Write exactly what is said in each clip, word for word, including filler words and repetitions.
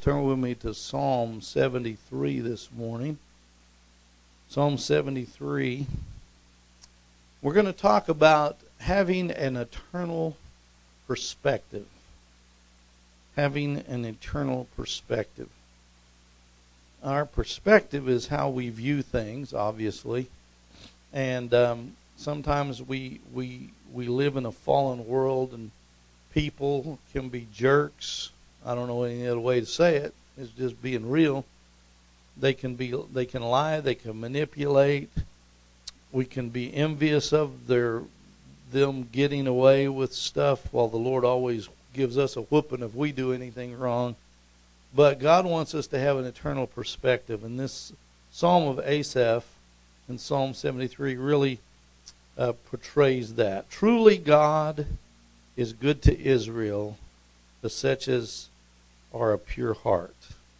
turn with me to Psalm seventy-three this morning. Psalm seventy-three. We're going to talk about having an eternal perspective. Having an eternal perspective. Our perspective is how we view things, obviously. And um, sometimes we, we, we live in a fallen world, and people can be jerks. I don't know any other way to say it. It's just being real. They can be, they can lie, they can manipulate. We can be envious of their them getting away with stuff, while the Lord always gives us a whooping if we do anything wrong. But God wants us to have an eternal perspective, and this Psalm of Asaph in Psalm seventy-three really uh, portrays that. Truly, God is good to Israel, to such as are a pure heart.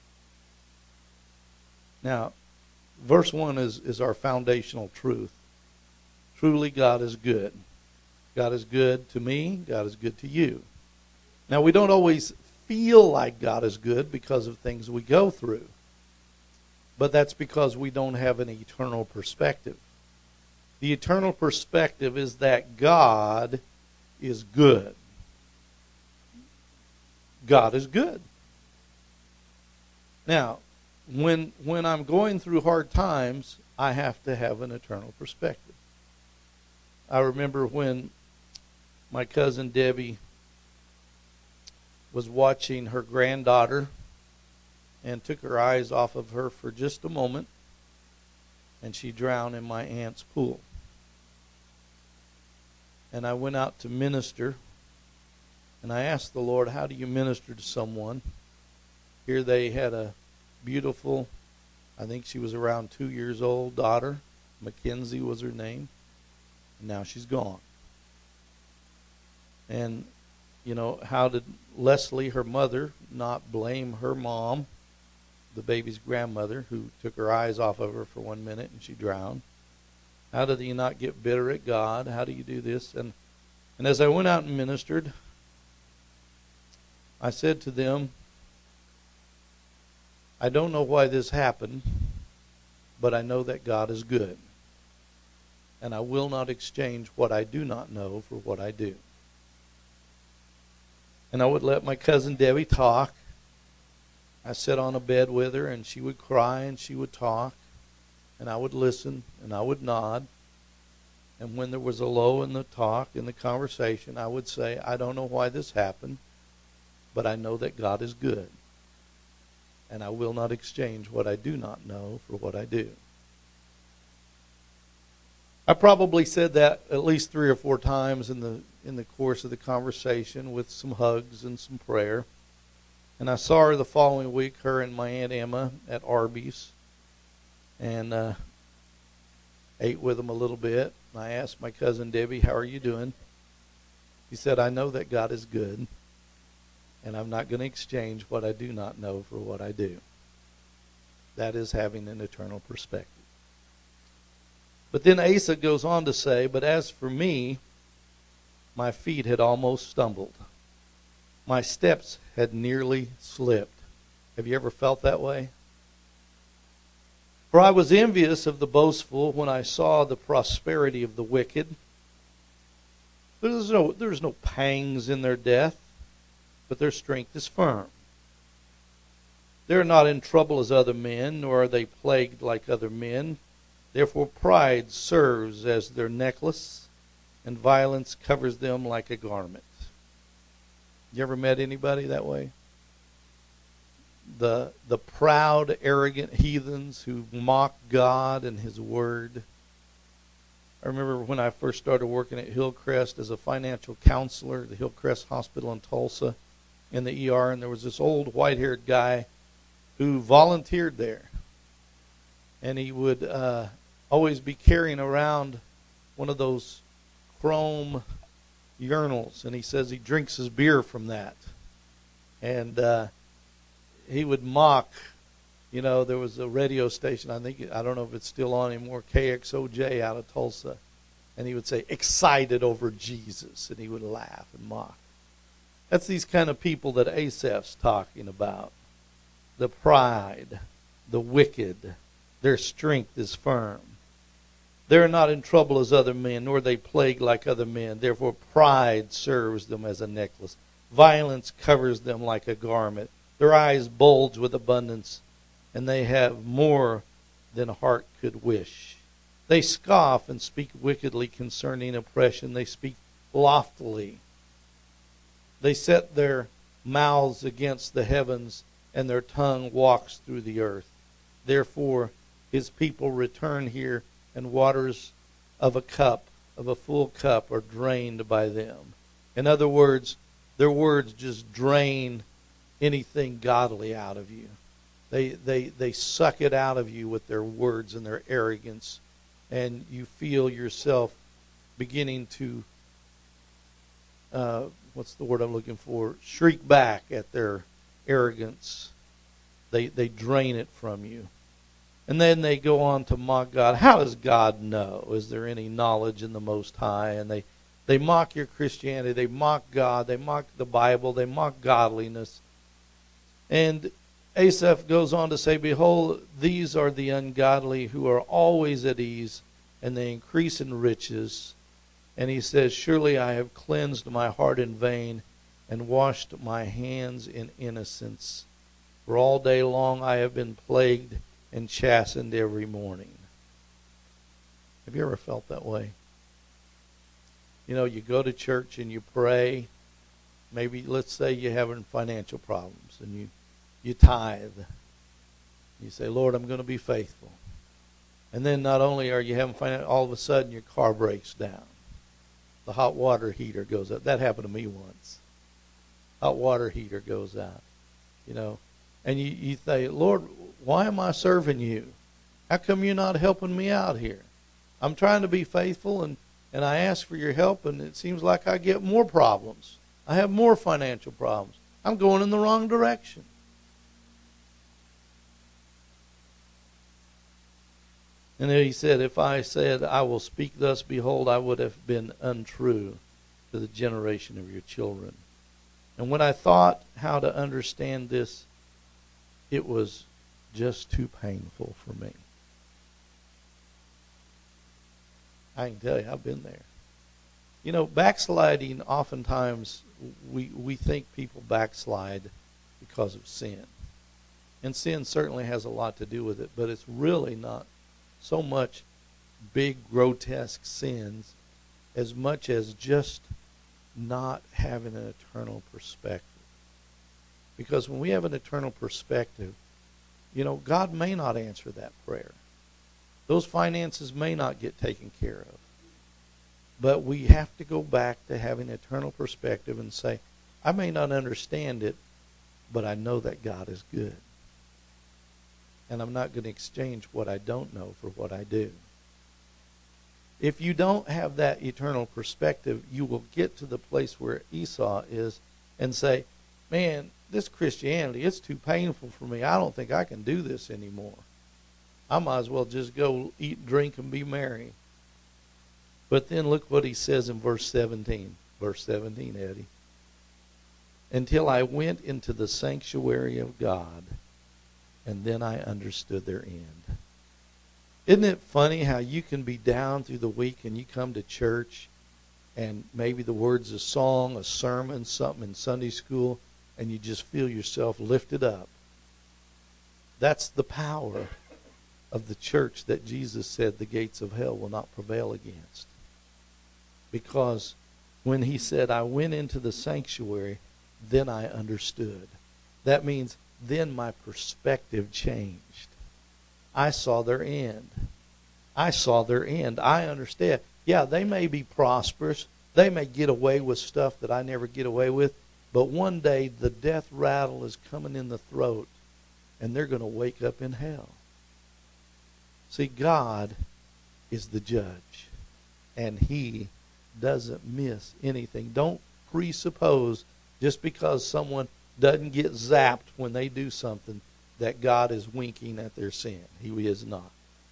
Now, verse one is, is our foundational truth. Truly, God is good. God is good to me. God is good to you. Now, we don't always feel like God is good because of things we go through. But that's because we don't have an eternal perspective. The eternal perspective is that God is good. God is good. Now, when when I'm going through hard times, I have to have an eternal perspective. I remember when my cousin Debbie was watching her granddaughter and took her eyes off of her for just a moment, and she drowned in my aunt's pool. And I went out to minister, and I asked the Lord, how do you minister to someone? Here they had a beautiful, I think she was around two years old, daughter. Mackenzie was her name. And now she's gone. And, you know, how did Leslie, her mother, not blame her mom, the baby's grandmother, who took her eyes off of her for one minute and she drowned? How did you not get bitter at God? How do you do this? And and as I went out and ministered, I said to them, I don't know why this happened, but I know that God is good. And I will not exchange what I do not know for what I do. And I would let my cousin Debbie talk. I sat on a bed with her, and she would cry, and she would talk. And I would listen, and I would nod. And when there was a lull in the talk, in the conversation, I would say, I don't know why this happened, but I know that God is good. And I will not exchange what I do not know for what I do. I probably said that at least three or four times in the in the course of the conversation, with some hugs and some prayer. And I saw her the following week, her and my Aunt Emma, at Arby's, and uh, ate with them a little bit. And I asked my cousin Debbie, how are you doing? She said, I know that God is good, and I'm not going to exchange what I do not know for what I do. That is having an eternal perspective. But then Asa goes on to say, but as for me, my feet had almost stumbled. My steps had nearly slipped. Have you ever felt that way? For I was envious of the boastful when I saw the prosperity of the wicked. There's no, there's no pangs in their death, but their strength is firm. They are not in trouble as other men, nor are they plagued like other men. Therefore pride serves as their necklace, and violence covers them like a garment. You ever met anybody that way? The the proud, arrogant heathens who mock God and His Word. I remember when I first started working at Hillcrest as a financial counselor at the Hillcrest Hospital in Tulsa, in the E R, and there was this old white-haired guy who volunteered there. And he would uh, always be carrying around one of those chrome urinals, and he says he drinks his beer from that. And uh, he would mock, you know, there was a radio station, I think, I don't know if it's still on anymore, K X O J out of Tulsa. And he would say, excited over Jesus, and he would laugh and mock. That's these kind of people that Asaph's talking about. the pride, the wicked, their strength is firm. They are not in trouble as other men, nor are they plagued like other men. Therefore pride serves them as a necklace. Violence covers them like a garment. Their eyes bulge with abundance, and they have more than a heart could wish. They scoff and speak wickedly concerning oppression. They speak loftily. They set their mouths against the heavens, and their tongue walks through the earth. Therefore his people return here, and waters of a cup, of a full cup, are drained by them. In other words, their words just drain anything godly out of you. They, they, they suck it out of you with their words and their arrogance, and you feel yourself beginning to, uh, what's the word I'm looking for, shriek back at their arrogance. They, they drain it from you. And then they go on to mock God. How does God know? Is there any knowledge in the Most High? And they, they mock your Christianity. They mock God. They mock the Bible. They mock godliness. And Asaph goes on to say, behold, these are the ungodly who are always at ease, and they increase in riches. And he says, surely I have cleansed my heart in vain and washed my hands in innocence. For all day long I have been plagued and chastened every morning. Have you ever felt that way? You know, you go to church and you pray. Maybe, let's say you're having financial problems, and you, you tithe. You say, Lord, I'm going to be faithful. And then not only are you having financial, all of a sudden your car breaks down. The hot water heater goes out. That happened to me once. Hot water heater goes out. You know, and you, you say, Lord, why am I serving you? How come you're not helping me out here? I'm trying to be faithful, and, and I ask for your help, and it seems like I get more problems. I have more financial problems. I'm going in the wrong direction. And then he said, if I said, I will speak thus, behold, I would have been untrue to the generation of your children. And when I thought how to understand this, it was just too painful for me. I can tell you, I've been there. You know, backsliding, oftentimes we we think people backslide because of sin. And sin certainly has a lot to do with it, but it's really not so much big, grotesque sins as much as just not having an eternal perspective. Because when we have an eternal perspective, you know, God may not answer that prayer. Those finances may not get taken care of. But we have to go back to having eternal perspective and say, I may not understand it, but I know that God is good. And I'm not going to exchange what I don't know for what I do. If you don't have that eternal perspective, you will get to the place where Esau is and say, man, this Christianity, it's too painful for me. I don't think I can do this anymore. I might as well just go eat, drink, and be merry. But then look what he says in verse seventeen. Verse seventeen, Eddie. Until I went into the sanctuary of God, and then I understood their end. Isn't it funny how you can be down through the week and you come to church and maybe the words of a song, a sermon, something in Sunday school, and you just feel yourself lifted up. That's the power of the church that Jesus said the gates of hell will not prevail against. Because when he said, I went into the sanctuary, then I understood. That means then my perspective changed. I saw their end. I saw their end. I understand. Yeah, they may be prosperous. They may get away with stuff that I never get away with. But one day the death rattle is coming in the throat, and they're going to wake up in hell. See, God is the judge, and he doesn't miss anything. Don't presuppose just because someone doesn't get zapped when they do something that God is winking at their sin. He is not.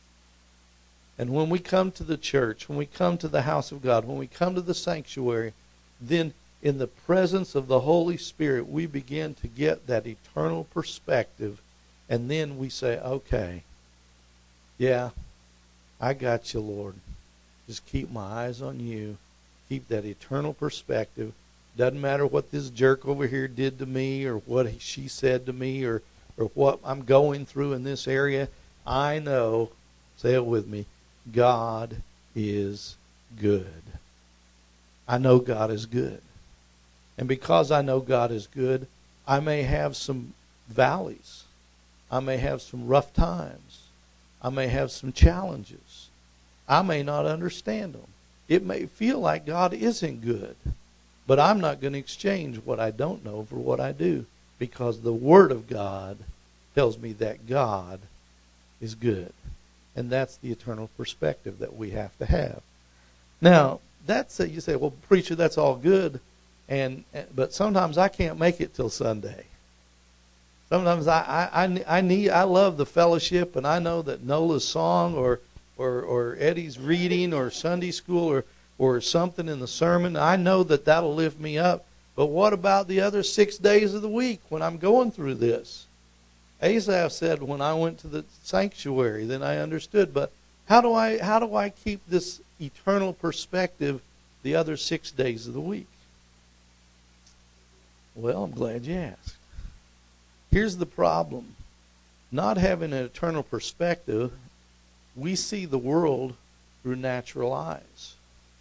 And when we come to the church, when we come to the house of God, when we come to the sanctuary, then in the presence of the Holy Spirit, we begin to get that eternal perspective And then we say, okay, yeah, I got you, Lord. Just keep my eyes on you. Keep that eternal perspective. Doesn't matter what this jerk over here did to me or what she said to me or, or what I'm going through in this area. I know, say it with me, God is good. I know God is good. And because I know God is good, I may have some valleys. I may have some rough times. I may have some challenges. I may not understand them. It may feel like God isn't good. But I'm not going to exchange what I don't know for what I do, because the Word of God tells me that God is good. And that's the eternal perspective that we have to have. Now, that's a, you say, well, preacher, that's all good, and but sometimes I can't make it till Sunday. Sometimes I, I, I need I love the fellowship, and I know that Nola's song or or, or Eddie's reading or Sunday school or or something in the sermon, I know that that'll lift me up. But what about the other six days of the week when I'm going through this? Asaph said, when I went to the sanctuary, then I understood. But how do I how do I keep this eternal perspective the other six days of the week? Well, I'm glad you asked. Here's the problem. Not having an eternal perspective, we see the world through natural eyes.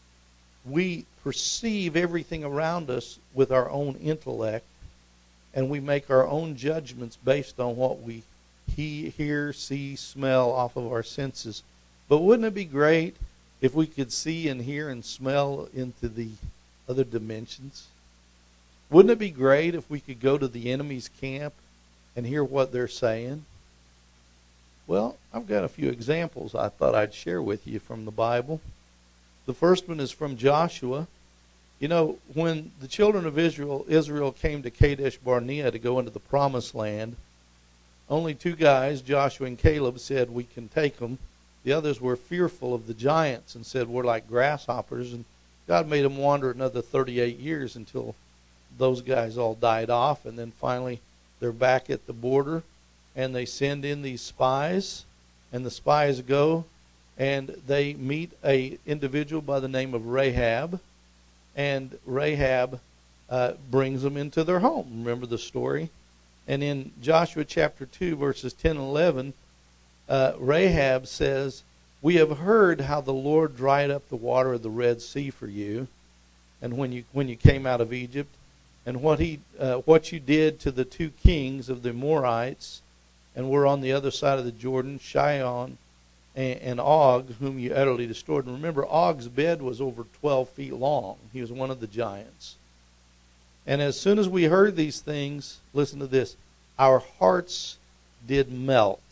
We perceive everything around us with our own intellect, and we make our own judgments based on what we hear, see, smell off of our senses. But wouldn't it be great if we could see and hear and smell into the other dimensions? Wouldn't it be great if we could go to the enemy's camp and hear what they're saying? Well, I've got a few examples I thought I'd share with you from the Bible. The first one is from Joshua. You know, when the children of Israel Israel came to Kadesh Barnea to go into the promised land, only two guys, Joshua and Caleb, said, we can take them. The others were fearful of the giants and said, we're like grasshoppers. And God made them wander another thirty-eight years until those guys all died off. And then finally they're back at the border, and they send in these spies, and the spies go and they meet a individual by the name of Rahab, and Rahab uh, brings them into their home. Remember the story? And in Joshua chapter two, verses ten and eleven, uh, Rahab says, we have heard how the Lord dried up the water of the Red Sea for you, and when you when you came out of Egypt, and what he uh, what you did to the two kings of the Amorites, and were on the other side of the Jordan, Sihon and, and Og, whom you utterly destroyed. And remember, Og's bed was over twelve feet long. He was one of the giants. And as soon as we heard these things, listen to this, our hearts did melt.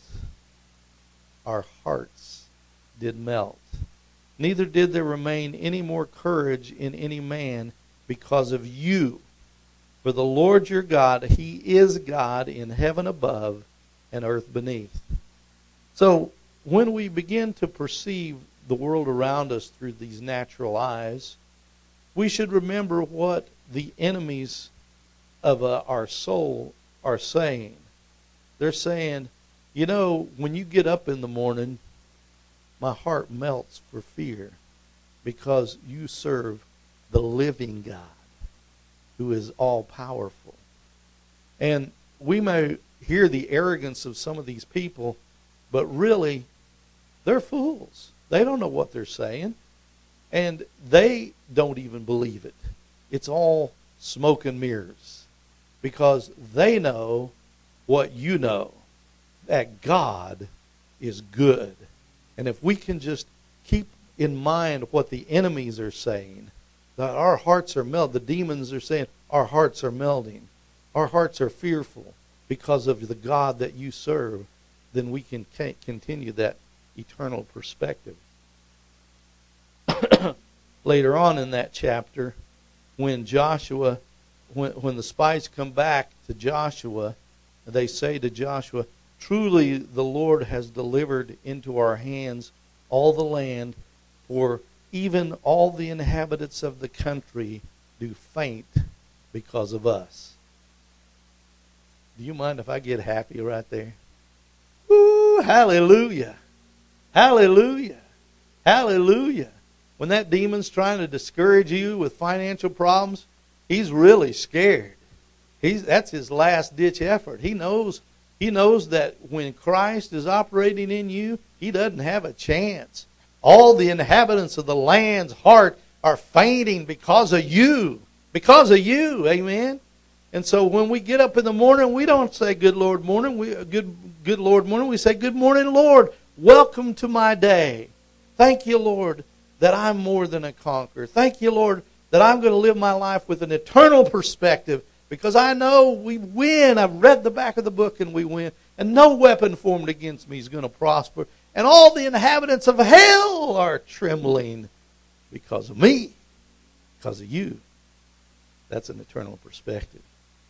Our hearts did melt. Neither did there remain any more courage in any man because of you. For the Lord your God, he is God in heaven above and earth beneath. So when we begin to perceive the world around us through these natural eyes, we should remember what the enemies of uh, our soul are saying. They're saying, you know, when you get up in the morning, my heart melts for fear because you serve the living God who is all-powerful. And we may hear the arrogance of some of these people, but really, they're fools. They don't know what they're saying, and they don't even believe it. It's all smoke and mirrors because they know what you know, that God is good. And if we can just keep in mind what the enemies are saying, that our hearts are melting. The demons are saying our hearts are melting. Our hearts are fearful because of the God that you serve. Then we can continue that eternal perspective. Later on in that chapter, when Joshua, when, when the spies come back to Joshua, they say to Joshua, truly the Lord has delivered into our hands all the land, for even all the inhabitants of the country do faint because of us. Do you mind if I get happy right there? Woo, hallelujah. Hallelujah. Hallelujah. When that demon's trying to discourage you with financial problems, he's really scared. He's, that's his last ditch effort. He knows, he knows that when Christ is operating in you, he doesn't have a chance. All the inhabitants of the land's heart are fainting because of you. Because of you. Amen. And so when we get up in the morning, we don't say good Lord morning. We good good Lord morning. We say good morning, Lord. Welcome to my day. Thank you, Lord, that I'm more than a conqueror. Thank you, Lord, that I'm going to live my life with an eternal perspective because I know we win. I've read the back of the book and we win. And no weapon formed against me is going to prosper. And all the inhabitants of hell are trembling because of me, because of you. That's an eternal perspective.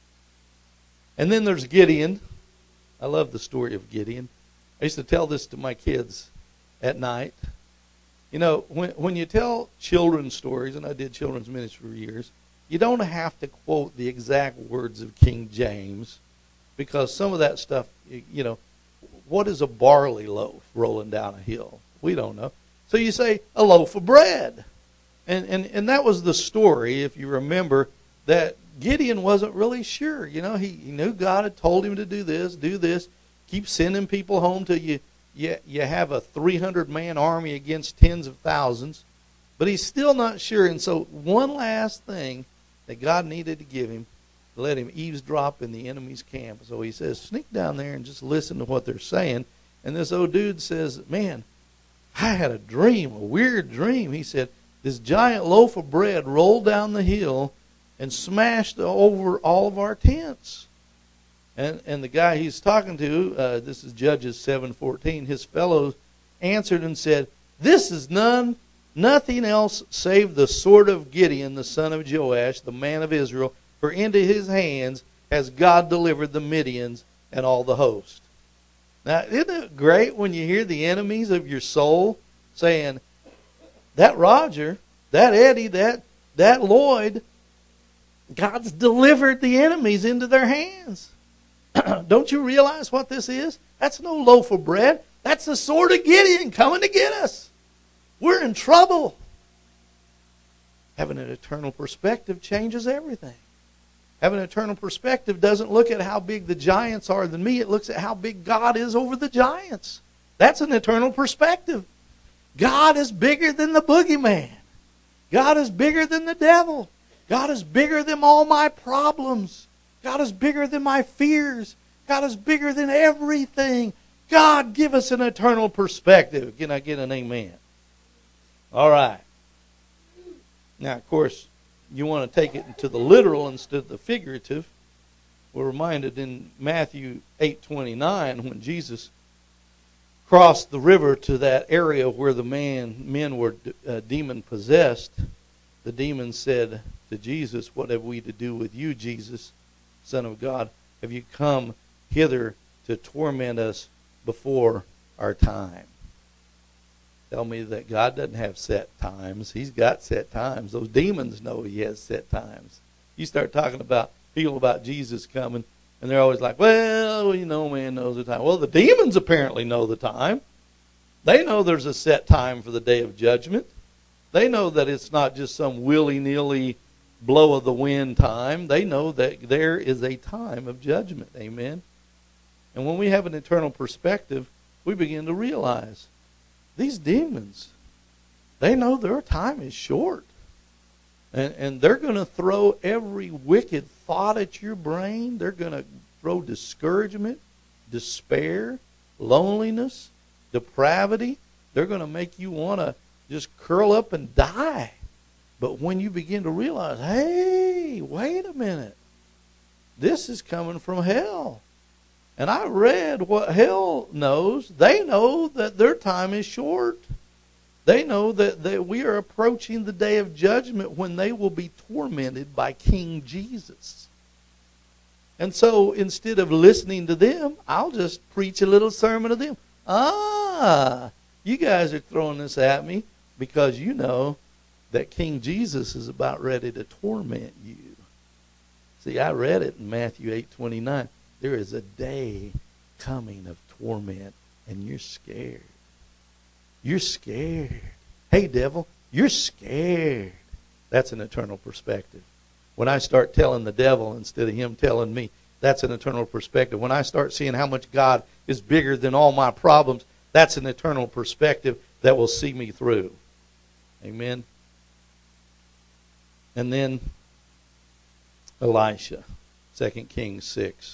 And then there's Gideon. I love the story of Gideon. I used to tell this to my kids at night. You know, when when you tell children's stories, and I did children's ministry for years, you don't have to quote the exact words of King James because some of that stuff, you know, what is a barley loaf rolling down a hill? We don't know. So you say a loaf of bread. And, and, and that was the story, if you remember, that Gideon wasn't really sure. You know, he, he knew God had told him to do this, do this, keep sending people home till you, you, you have a three hundred man army against tens of thousands. But he's still not sure. And so one last thing that God needed to give him, to let him eavesdrop in the enemy's camp. So he says, sneak down there and just listen to what they're saying. And this old dude says, man, I had a dream, a weird dream. He said, this giant loaf of bread rolled down the hill and smashed over all of our tents. And and the guy he's talking to, uh, this is Judges seven fourteen, his fellows answered and said, this is none, nothing else save the sword of Gideon, the son of Joash, the man of Israel, for into his hands has God delivered the Midians and all the host. Now, isn't it great when you hear the enemies of your soul saying, that Roger, that Eddie, that that Lloyd, God's delivered the enemies into their hands. Don't you realize what this is? That's no loaf of bread. That's the sword of Gideon coming to get us. We're in trouble. Having an eternal perspective changes everything. Having an eternal perspective doesn't look at how big the giants are than me. It looks at how big God is over the giants. That's an eternal perspective. God is bigger than the boogeyman. God is bigger than the devil. God is bigger than all my problems. God is bigger than my fears. God is bigger than everything. God, give us an eternal perspective. Can I get an amen? All right. Now, of course, you want to take it into the literal instead of the figurative. We're reminded in Matthew eight twenty-nine when Jesus crossed the river to that area where the man men were uh, demon possessed. The demon said to Jesus, what have we to do with you, Jesus, Son of God? Have you come hither to torment us before our time? Tell me that God doesn't have set times. He's got set times. Those demons know he has set times. You start talking about people about Jesus coming, and they're always like, well, you know, man knows the time. Well, the demons apparently know the time. They know there's a set time for the day of judgment. They know that it's not just some willy-nilly blow of the wind time. They know that there is a time of judgment. Amen. And when we have an eternal perspective, we begin to realize these demons, they know their time is short. And, and they're going to throw every wicked thought at your brain. They're going to throw discouragement, despair, loneliness, depravity. They're going to make you want to just curl up and die. But when you begin to realize, hey, wait a minute. This is coming from hell. And I read what hell knows. They know that their time is short. They know that, that we are approaching the day of judgment when they will be tormented by King Jesus. And so instead of listening to them, I'll just preach a little sermon to them. Ah, you guys are throwing this at me because you know that King Jesus is about ready to torment you. See, I read it in Matthew eight twenty-nine. There is a day coming of torment and you're scared. You're scared. Hey, devil, you're scared. That's an eternal perspective. When I start telling the devil instead of him telling me, that's an eternal perspective. When I start seeing how much God is bigger than all my problems, that's an eternal perspective that will see me through. Amen. And then Elisha, Second Kings six.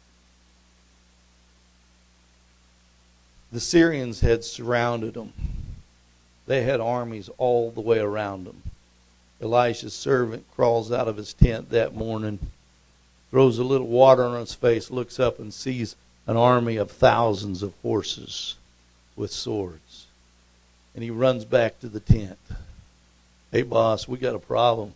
The Syrians had surrounded them. They had armies all the way around them. Elisha's servant crawls out of his tent that morning, throws a little water on his face, looks up and sees an army of thousands of horses with swords. And he runs back to the tent. Hey, boss, we got a problem.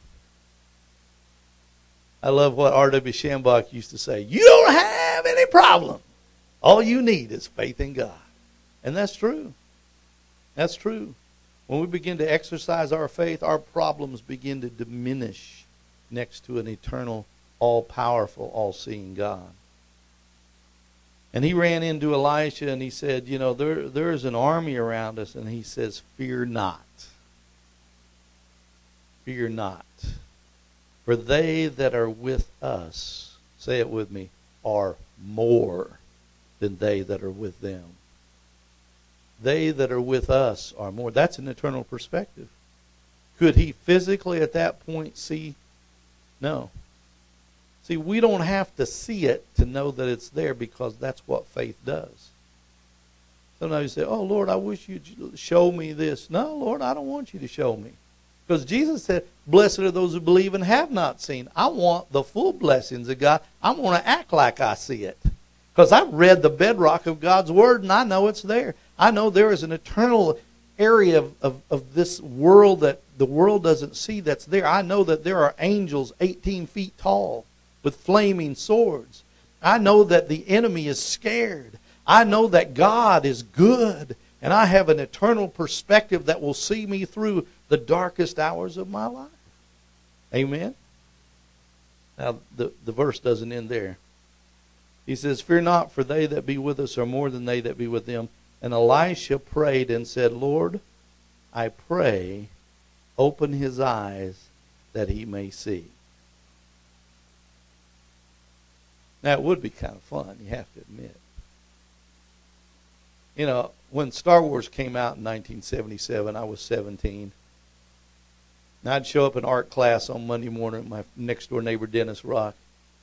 I love what R W Shambach used to say. You don't have any problem. All you need is faith in God. And that's true. That's true. When we begin to exercise our faith, our problems begin to diminish next to an eternal, all-powerful, all-seeing God. And he ran into Elisha and he said, you know, there there is an army around us. And he says, fear not. Fear not. For they that are with us, say it with me, are more than they that are with them. They that are with us are more. That's an eternal perspective. Could he physically at that point see? No. See, we don't have to see it to know that it's there, because that's what faith does. Sometimes you say, oh, Lord, I wish you'd show me this. No, Lord, I don't want you to show me. Because Jesus said, blessed are those who believe and have not seen. I want the full blessings of God. I want to act like I see it. Because I've read the bedrock of God's Word, and I know it's there. I know there is an eternal area of, of, of this world that the world doesn't see that's there. I know that there are angels eighteen feet tall with flaming swords. I know that the enemy is scared. I know that God is good. And I have an eternal perspective that will see me through the darkest hours of my life. Amen? Now, the, the verse doesn't end there. He says, fear not, for they that be with us are more than they that be with them. And Elisha prayed and said, Lord, I pray, open his eyes that he may see. Now, it would be kind of fun, you have to admit. You know, when Star Wars came out in nineteen seventy-seven, I was seventeen. And I'd show up in art class on Monday morning with my next-door neighbor, Dennis Rock.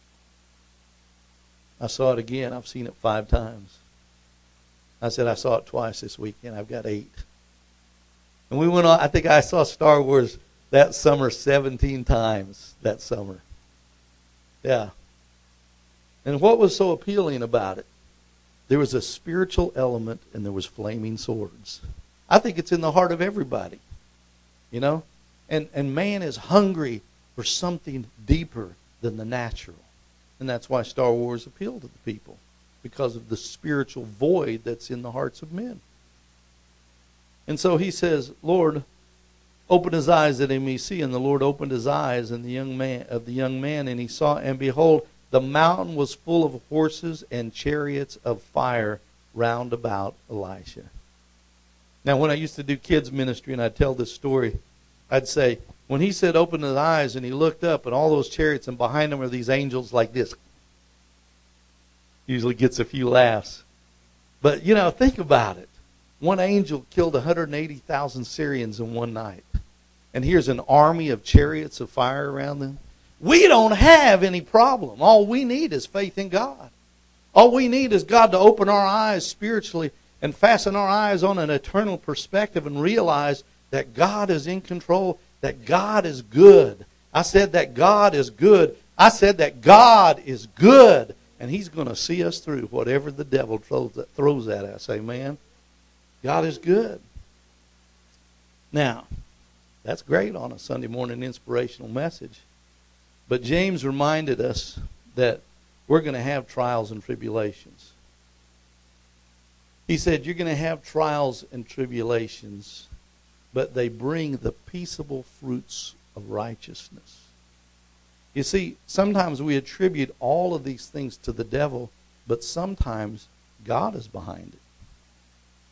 I saw it again. I've seen it five times. I said, I saw it twice this weekend. I've got eight. And we went on, I think I saw Star Wars that summer seventeen times that summer. Yeah. And what was so appealing about it? There was a spiritual element and there was flaming swords. I think it's in the heart of everybody. You know? And and man is hungry for something deeper than the natural. And that's why Star Wars appealed to the people. Because of the spiritual void that's in the hearts of men. And so he says, Lord, open his eyes that he may see. And the Lord opened his eyes and the young man of the young man, and he saw, and behold, the mountain was full of horses and chariots of fire round about Elisha. Now, when I used to do kids ministry and I'd tell this story, I'd say, when he said open his eyes and he looked up and all those chariots and behind him are these angels like this. Usually gets a few laughs. But, you know, think about it. One angel killed one hundred eighty thousand Syrians in one night. And here's an army of chariots of fire around them. We don't have any problem. All we need is faith in God. All we need is God to open our eyes spiritually and fasten our eyes on an eternal perspective and realize that God is in control, that God is good. I said that God is good. I said that God is good. And he's going to see us through whatever the devil throws at us. Amen? God is good. Now, that's great on a Sunday morning inspirational message. But James reminded us that we're going to have trials and tribulations. He said, you're going to have trials and tribulations, but they bring the peaceable fruits of righteousness. You see, sometimes we attribute all of these things to the devil, but sometimes God is behind it.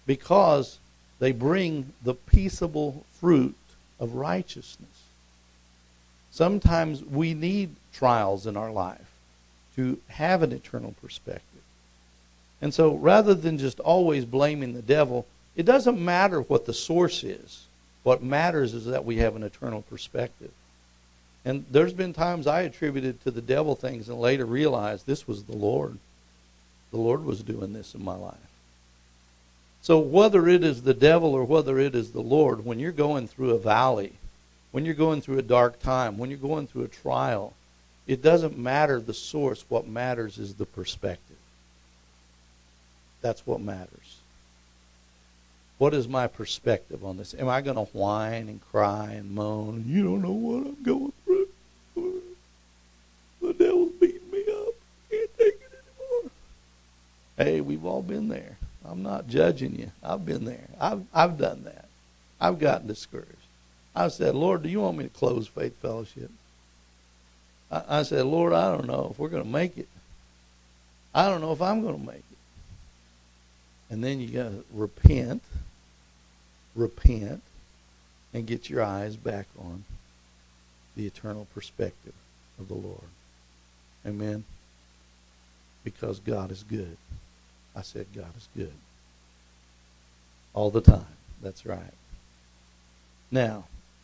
because they bring the peaceable fruit of righteousness. Sometimes we need trials in our life to have an eternal perspective. And so rather than just always blaming the devil, it doesn't matter what the source is. What matters is that we have an eternal perspective. And there's been times I attributed to the devil things and later realized this was the Lord. The Lord was doing this in my life. So whether it is the devil or whether it is the Lord, when you're going through a valley, when you're going through a dark time, when you're going through a trial, it doesn't matter the source. What matters is the perspective. That's what matters. What is my perspective on this? Am I going to whine and cry and moan? You don't know what I'm going through. The devil's beating me up. Can't take it anymore. Hey, we've all been there. I'm not judging you. I've been there. I've I've done that. I've gotten discouraged. I said, Lord, do you want me to close Faith Fellowship? I, I said, Lord, I don't know if we're going to make it. I don't know if I'm going to make it. And then you got to repent, repent, and get your eyes back on the eternal perspective of the Lord. Amen? Because God is good. I said God is good. All the time. That's right. Now,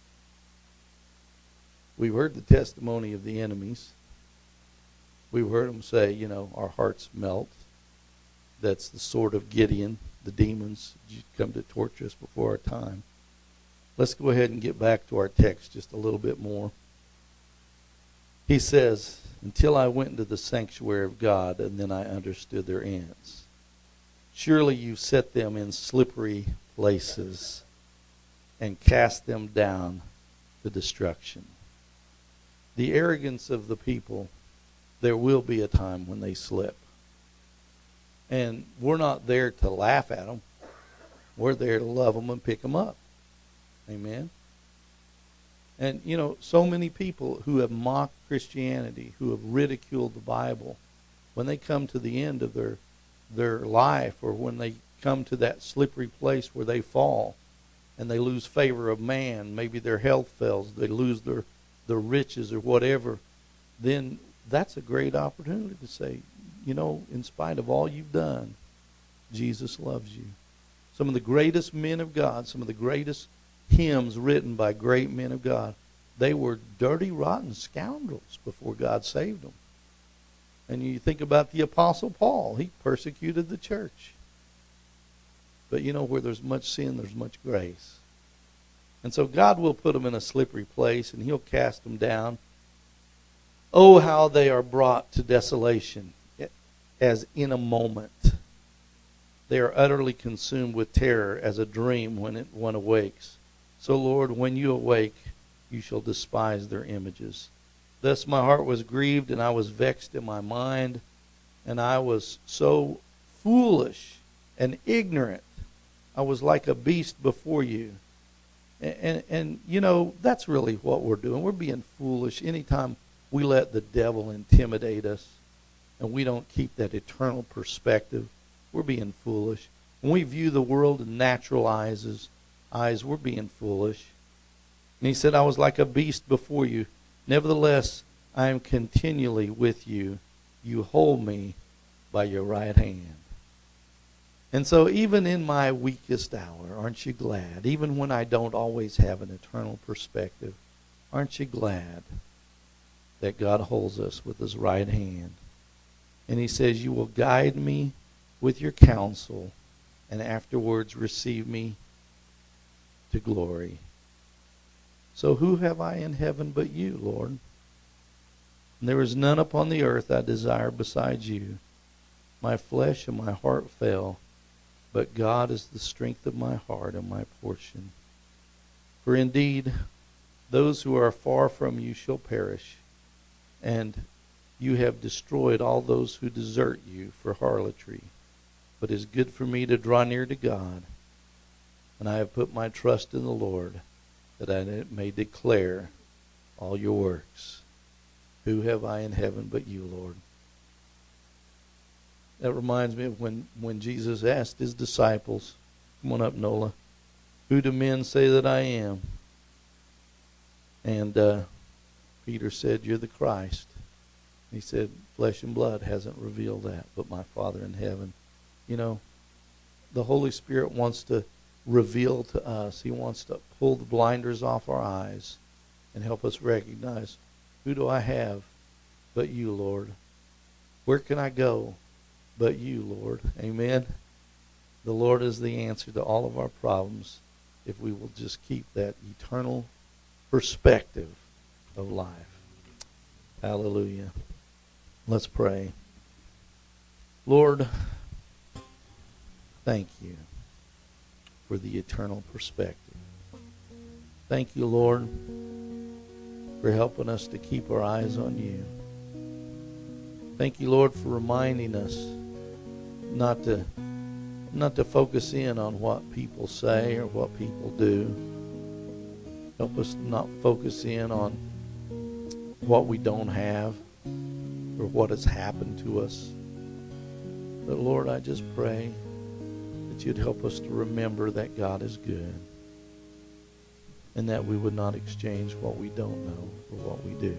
we've heard the testimony of the enemies. We've heard them say, you know, our hearts melt. That's the sword of Gideon, the demons come to torture us before our time. Let's go ahead and get back to our text just a little bit more. He says, until I went into the sanctuary of God, and then I understood their ends. Surely you set them in slippery places and cast them down to destruction. The arrogance of the people, there will be a time when they slip. And we're not there to laugh at them. We're there to love them and pick them up. Amen. And, you know, so many people who have mocked Christianity, who have ridiculed the Bible, when they come to the end of their their life, or when they come to that slippery place where they fall and they lose favor of man, maybe their health fails, they lose their, their riches or whatever, then that's a great opportunity to say, you know, in spite of all you've done, Jesus loves you. Some of the greatest men of God, some of the greatest hymns written by great men of God, they were dirty, rotten scoundrels before God saved them. And you think about the Apostle Paul. He persecuted the church. But you know, where there's much sin, there's much grace. And so God will put them in a slippery place, and he'll cast them down. Oh, how they are brought to desolation, as in a moment. They are utterly consumed with terror, as a dream when it, one awakes. So, Lord, when you awake, you shall despise their images. Thus my heart was grieved, and I was vexed in my mind, and I was so foolish and ignorant. I was like a beast before you. And, and, and, you know, that's really what we're doing. We're being foolish anytime we let the devil intimidate us, and we don't keep that eternal perspective. We're being foolish. When we view the world in natural eyes, eyes, we're being foolish. And he said, I was like a beast before you. Nevertheless, I am continually with you. You hold me by your right hand. And so even in my weakest hour, aren't you glad? Even when I don't always have an eternal perspective, aren't you glad that God holds us with his right hand? And he says, you will guide me with your counsel, and afterwards receive me to glory. So who have I in heaven but you, Lord? And there is none upon the earth I desire besides you. My flesh and my heart fail, but God is the strength of my heart and my portion. For indeed, those who are far from you shall perish, and you have destroyed all those who desert you for harlotry. But it is good for me to draw near to God, and I have put my trust in the Lord, that I may declare all your works. Who have I in heaven but you, Lord? That reminds me of when, when Jesus asked his disciples, Come on up, Nola. Who do men say that I am? And uh, Peter said, you're the Christ. He said, flesh and blood hasn't revealed that, but my Father in heaven. You know, the Holy Spirit wants to reveal to us. He wants to pull the blinders off our eyes and help us recognize, who do I have but you, Lord? Where can I go but you, Lord? Amen. The Lord is the answer to all of our problems if we will just keep that eternal perspective of life. Hallelujah. Let's pray. Lord, thank you for the eternal perspective. Thank you, Lord, for helping us to keep our eyes on you. Thank you, Lord, for reminding us not to not to focus in on what people say or what people do. Help us not focus in on what we don't have or what has happened to us. But Lord, I just pray that you'd help us to remember that God is good and that we would not exchange what we don't know for what we do.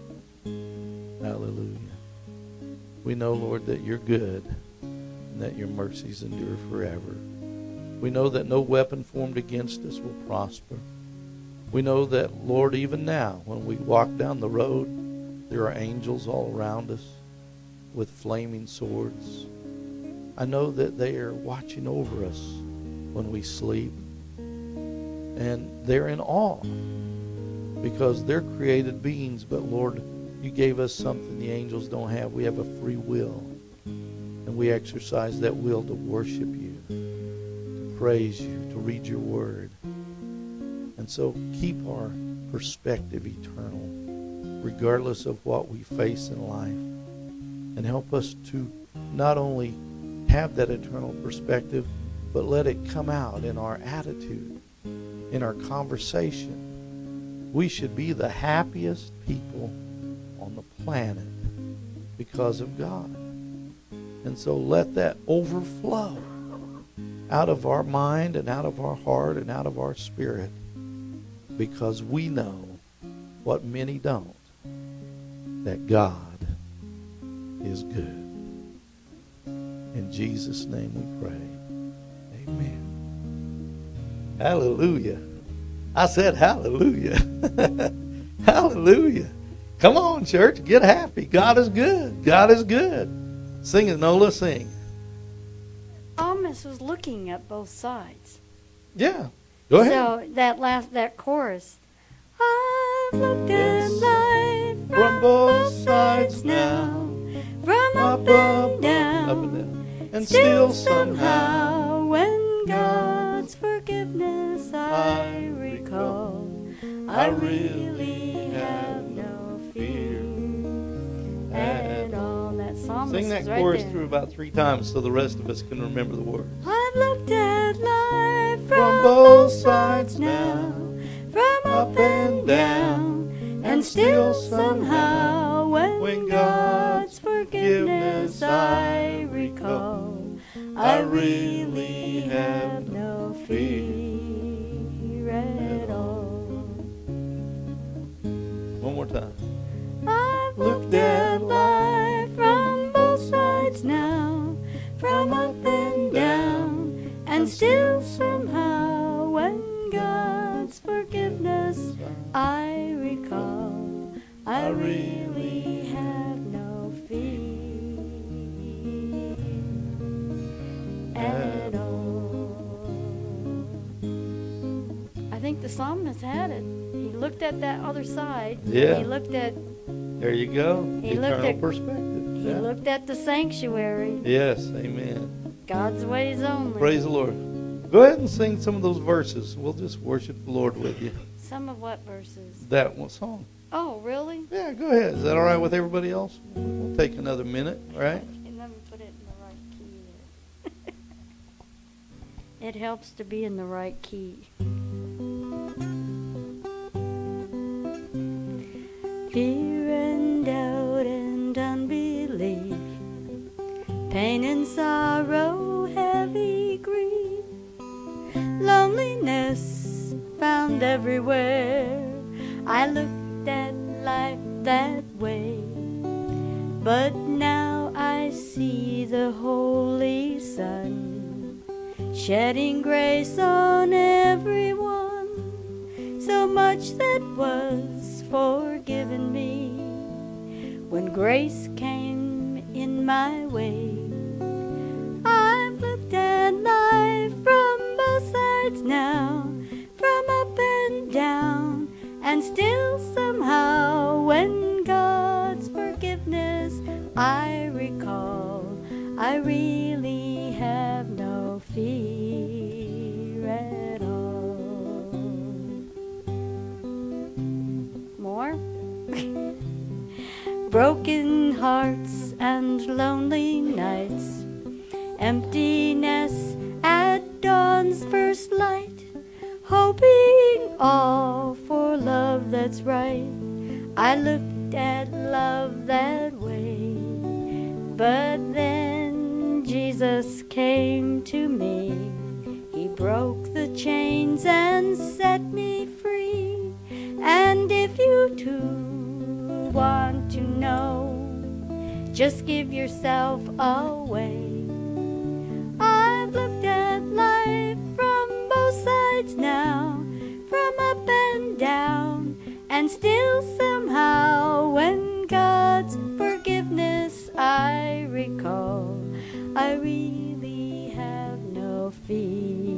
Hallelujah. We know, Lord, that you're good and that your mercies endure forever. We know that no weapon formed against us will prosper. We know that, Lord, even now, when we walk down the road, there are angels all around us with flaming swords. I know that they are watching over us when we sleep. And they're in awe because they're created beings. But, Lord, you gave us something the angels don't have. We have a free will. And we exercise that will to worship you, to praise you, to read your word. And so keep our perspective eternal, regardless of what we face in life. And help us to not only have that eternal perspective, but let it come out in our attitude, in our conversation. We should be the happiest people on the planet because of God. And so let that overflow out of our mind and out of our heart and out of our spirit, because we know what many don't, that God is good. In Jesus' name we pray. Amen. Hallelujah. I said hallelujah. Hallelujah. Come on, church. Get happy. God is good. God is good. Sing it, Nola. Sing. Thomas was looking at both sides. Yeah. Go ahead. So that last, that chorus. I've looked Yes. at life from, From both sides now, from up, up, and up, down, up and down, and still still somehow when God's forgiveness I recall, I really have no fear at all. That psalmist Sing that is right chorus there. through about three times so the rest of us can remember the words. I've looked at life from, From both sides now, from up and down, and still somehow when, when God's God's forgiveness forgiveness I I recall, recall, I I really really have have no no fear at all. One more time. I've looked at life from both sides now, from up and down, and still somehow when God's forgiveness I recall, I really have no fear at all. I think the psalmist had it. He looked at that other side. Yeah. He looked at There you go. He looked Eternal at- perspective. he Yeah. looked at the sanctuary. Yes, amen. God's ways only. Praise the Lord. Go ahead and sing some of those verses. We'll just worship the Lord with you. Some of what verses? That one song. Oh, really? Yeah, go ahead. Is that all right with everybody else? We'll take another minute, all right? And let me put it in the right key there. It helps to be in the right key. Fear and doubt and unbelief, pain and sorrow, heavy grief, everywhere. I looked at life that way, but now I see the Holy Sun shedding grace on everyone. So much that was forgiven me when grace came in my way. I've looked at life from both sides now, from up and down, and still somehow when God's forgiveness I recall, I really have no fear at all. More? Broken hearts and lonely nights, emptiness at dawn's first light, hoping all for love that's right. I looked at love that way, but then Jesus came to me. He broke the chains and set me free. And if you too want to know, just give yourself away. I've looked at life from both sides now, from up and down, and still somehow when God's forgiveness I recall, I really have no fear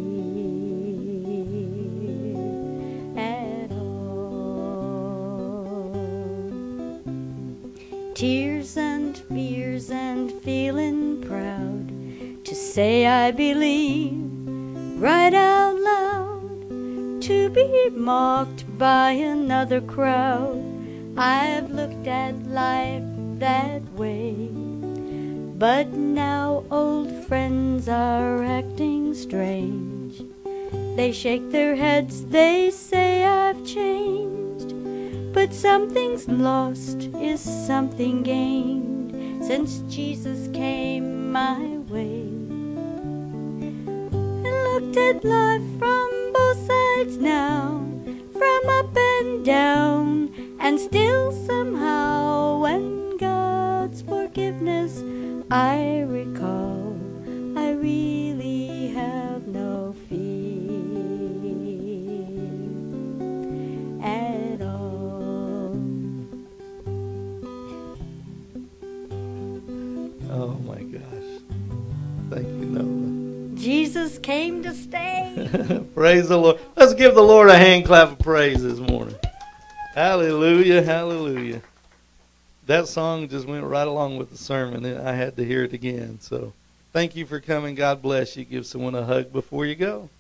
at all. Tears and fears and feeling proud to say I believe right out loud, to be mocked by another crowd. I've looked at life that way, but now old friends are acting strange. They shake their heads, they say I've changed, but something's lost is something gained since Jesus came my way. I looked at life from both sides now, from up and down, and still somehow when God's forgiveness I recall, I really have no fear at all. Oh my gosh. Thank you, Noah. Jesus came to stay. Praise the Lord. Let's give the Lord a hand clap of praise this morning. Hallelujah, hallelujah. That song just went right along with the sermon. I had to hear it again. So thank you for coming. God bless you. Give someone a hug before you go.